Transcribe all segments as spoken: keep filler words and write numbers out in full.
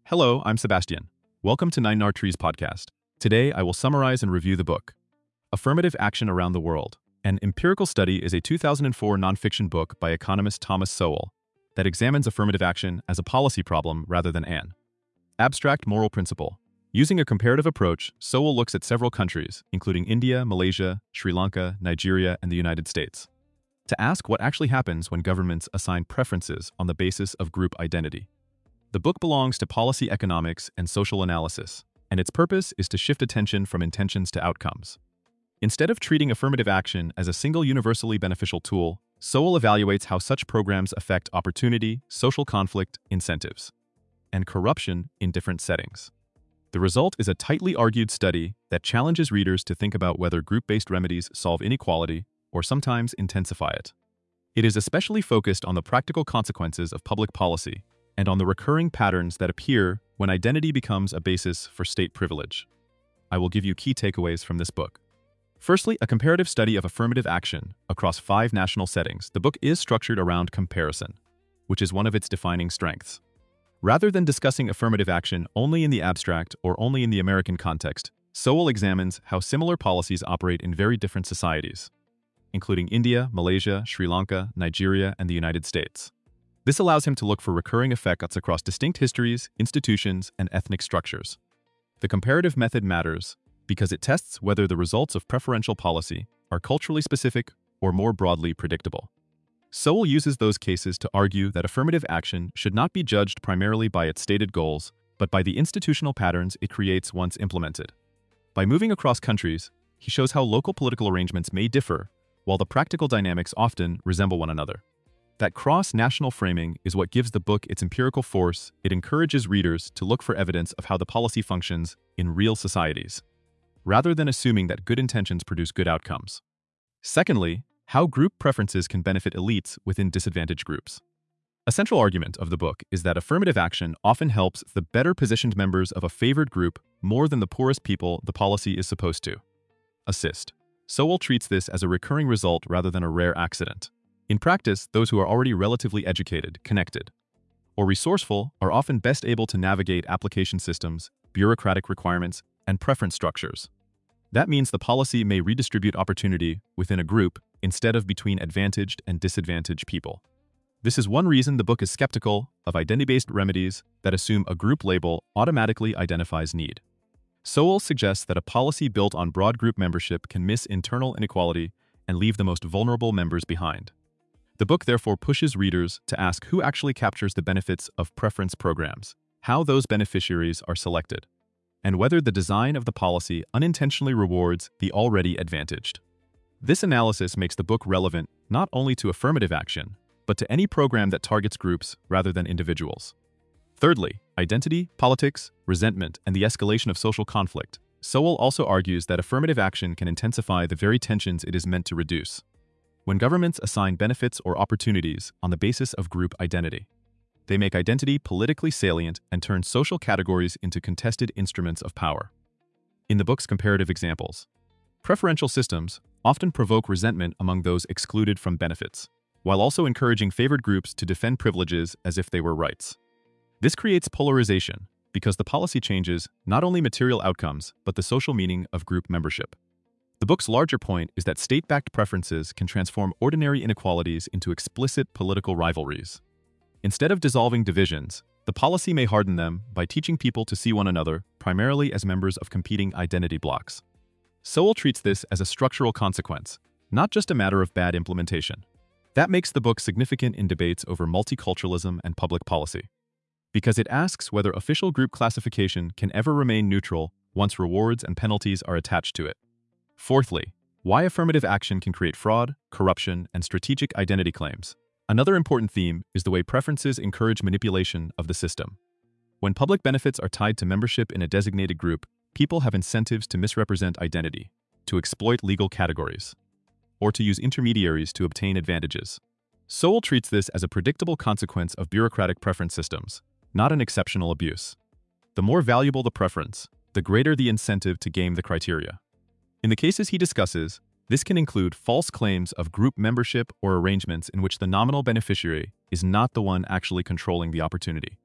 Hello, I'm Sebastian. Welcome to Nine Nar Trees podcast. Today, I will summarize and review the book, Affirmative Action Around the World. An Empirical Study is a two thousand four nonfiction book by economist Thomas Sowell that examines affirmative action as a policy problem rather than an abstract moral principle. Using a comparative approach, Sowell looks at several countries, including India, Malaysia, Sri Lanka, Nigeria, and the United States, to ask what actually happens when governments assign preferences on the basis of group identity. The book belongs to policy economics and social analysis, and its purpose is to shift attention from intentions to outcomes. Instead of treating affirmative action as a single universally beneficial tool, Sowell evaluates how such programs affect opportunity, social conflict, incentives, and corruption in different settings. The result is a tightly argued study that challenges readers to think about whether group-based remedies solve inequality or sometimes intensify it. It is especially focused on the practical consequences of public policy and on the recurring patterns that appear when identity becomes a basis for state privilege. I will give you key takeaways from this book. Firstly, a comparative study of affirmative action across five national settings. The book is structured around comparison, which is one of its defining strengths. Rather than discussing affirmative action only in the abstract or only in the American context, Sowell examines how similar policies operate in very different societies, including India, Malaysia, Sri Lanka, Nigeria, and the United States. This allows him to look for recurring effects across distinct histories, institutions, and ethnic structures. The comparative method matters because it tests whether the results of preferential policy are culturally specific or more broadly predictable. Sowell uses those cases to argue that affirmative action should not be judged primarily by its stated goals, but by the institutional patterns it creates once implemented. By moving across countries, he shows how local political arrangements may differ, while the practical dynamics often resemble one another. That cross-national framing is what gives the book its empirical force. It encourages readers to look for evidence of how the policy functions in real societies, rather than assuming that good intentions produce good outcomes. Secondly, how group preferences can benefit elites within disadvantaged groups. A central argument of the book is that affirmative action often helps the better-positioned members of a favored group more than the poorest people the policy is supposed to assist. Sowell treats this as a recurring result rather than a rare accident. In practice, those who are already relatively educated, connected, or resourceful are often best able to navigate application systems, bureaucratic requirements, and preference structures. That means the policy may redistribute opportunity within a group instead of between advantaged and disadvantaged people. This is one reason the book is skeptical of identity-based remedies that assume a group label automatically identifies need. Sowell suggests that a policy built on broad group membership can miss internal inequality and leave the most vulnerable members behind. The book therefore pushes readers to ask who actually captures the benefits of preference programs, how those beneficiaries are selected, and whether the design of the policy unintentionally rewards the already advantaged. This analysis makes the book relevant not only to affirmative action, but to any program that targets groups rather than individuals. Thirdly, identity, politics, resentment, and the escalation of social conflict. Sowell also argues that affirmative action can intensify the very tensions it is meant to reduce. When governments assign benefits or opportunities on the basis of group identity, they make identity politically salient and turn social categories into contested instruments of power. In the book's comparative examples, preferential systems often provoke resentment among those excluded from benefits, while also encouraging favored groups to defend privileges as if they were rights. This creates polarization because the policy changes not only material outcomes, but the social meaning of group membership. The book's larger point is that state-backed preferences can transform ordinary inequalities into explicit political rivalries. Instead of dissolving divisions, the policy may harden them by teaching people to see one another primarily as members of competing identity blocks. Sowell treats this as a structural consequence, not just a matter of bad implementation. That makes the book significant in debates over multiculturalism and public policy, because it asks whether official group classification can ever remain neutral once rewards and penalties are attached to it. Fourthly, why affirmative action can create fraud, corruption, and strategic identity claims. Another important theme is the way preferences encourage manipulation of the system. When public benefits are tied to membership in a designated group, people have incentives to misrepresent identity, to exploit legal categories, or to use intermediaries to obtain advantages. Sowell treats this as a predictable consequence of bureaucratic preference systems, not an exceptional abuse. The more valuable the preference, the greater the incentive to game the criteria. In the cases he discusses, this can include false claims of group membership or arrangements in which the nominal beneficiary is not the one actually controlling the opportunity.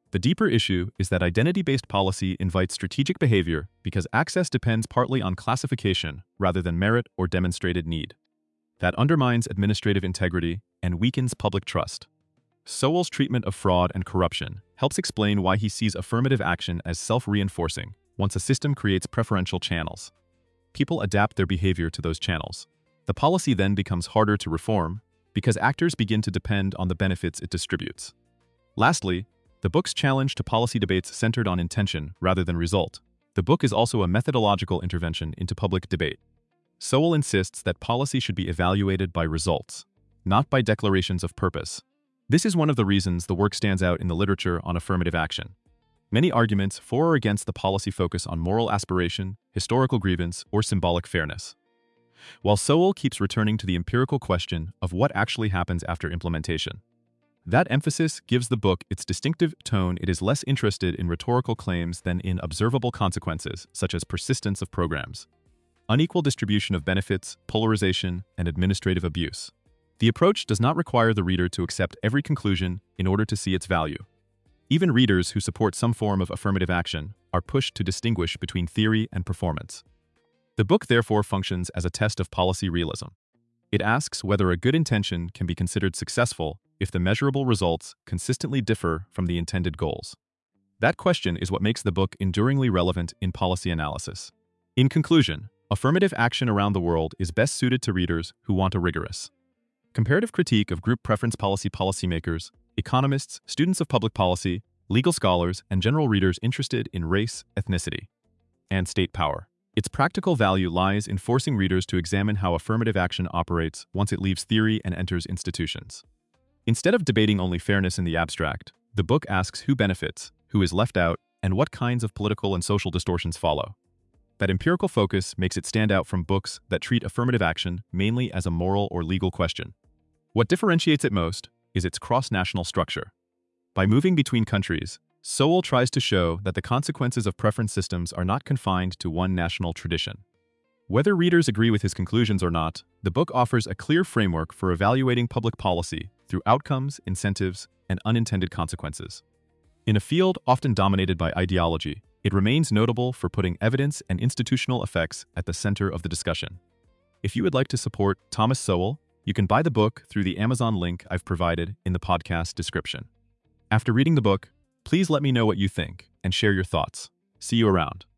The deeper issue is that identity-based policy invites strategic behavior because access depends partly on classification rather than merit or demonstrated need. That undermines administrative integrity and weakens public trust. Sowell's treatment of fraud and corruption helps explain why he sees affirmative action as self-reinforcing once a system creates preferential channels. People adapt their behavior to those channels. The policy then becomes harder to reform because actors begin to depend on the benefits it distributes. Lastly, the book's challenge to policy debates centered on intention rather than result. The book is also a methodological intervention into public debate. Sowell insists that policy should be evaluated by results, not by declarations of purpose. This is one of the reasons the work stands out in the literature on affirmative action. Many arguments for or against the policy focus on moral aspiration, historical grievance, or symbolic fairness, while Sowell keeps returning to the empirical question of what actually happens after implementation. That emphasis gives the book its distinctive tone. It is less interested in rhetorical claims than in observable consequences, such as persistence of programs, unequal distribution of benefits, polarization, and administrative abuse. The approach does not require the reader to accept every conclusion in order to see its value. Even readers who support some form of affirmative action are pushed to distinguish between theory and performance. The book therefore functions as a test of policy realism. It asks whether a good intention can be considered successful if the measurable results consistently differ from the intended goals. That question is what makes the book enduringly relevant in policy analysis. In conclusion, affirmative action around the world is best suited to readers who want a rigorous comparative critique of group preference policy. Policymakers, economists, students of public policy, legal scholars, and general readers interested in race, ethnicity, and state power. Its practical value lies in forcing readers to examine how affirmative action operates once it leaves theory and enters institutions. Instead of debating only fairness in the abstract, the book asks who benefits, who is left out, and what kinds of political and social distortions follow. That empirical focus makes it stand out from books that treat affirmative action mainly as a moral or legal question. What differentiates it most is its cross-national structure. By moving between countries, Sowell tries to show that the consequences of preference systems are not confined to one national tradition. Whether readers agree with his conclusions or not, the book offers a clear framework for evaluating public policy through outcomes, incentives, and unintended consequences. In a field often dominated by ideology, it remains notable for putting evidence and institutional effects at the center of the discussion. If you would like to support Thomas Sowell, you can buy the book through the Amazon link I've provided in the podcast description. After reading the book, please let me know what you think and share your thoughts. See you around.